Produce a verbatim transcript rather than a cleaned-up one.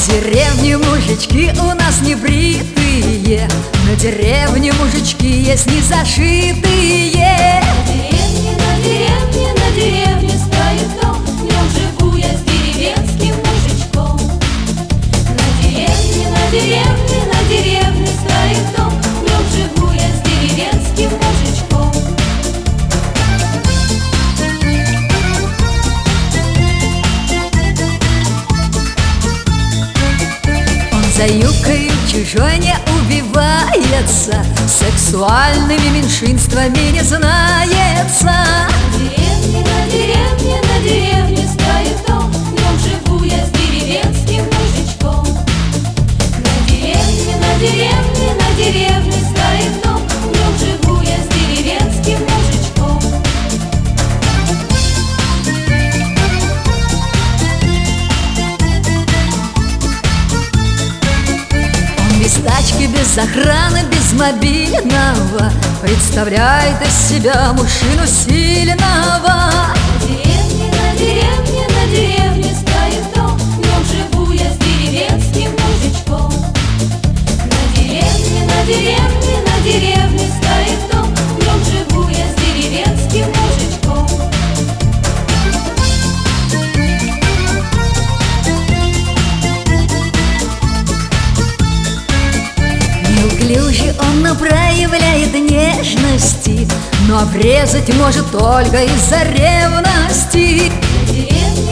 деревне мужички у нас не бритые, на деревне мужички есть не зашитые. На деревне, на деревне, на деревне стоит дом, в нем живу я с деревенским мужичком. На деревне, на деревне, на деревне стоит дом, в нем живу я с деревенским мужичком. За юбкой чужой не убивается, сексуальными меньшинствами не знается. На деревне, на деревне, на деревне стоит дом, в нем живу я с деревенским мужичком. На деревне, на деревне, на деревне стоит дом, в нем живу я с деревенским мужичком. Без тачки, без охраны, без мобильного представляет из себя мужчину сильного. На деревне, на деревне, на деревне стоит дом, в нем живу я с деревенским мужичком. На деревне, на деревне, на деревне стоит дом, в нем живу я с деревенским мужичком. Неуклюже он, но проявляет нежности, но обрезать может только из-за ревности. На деревне,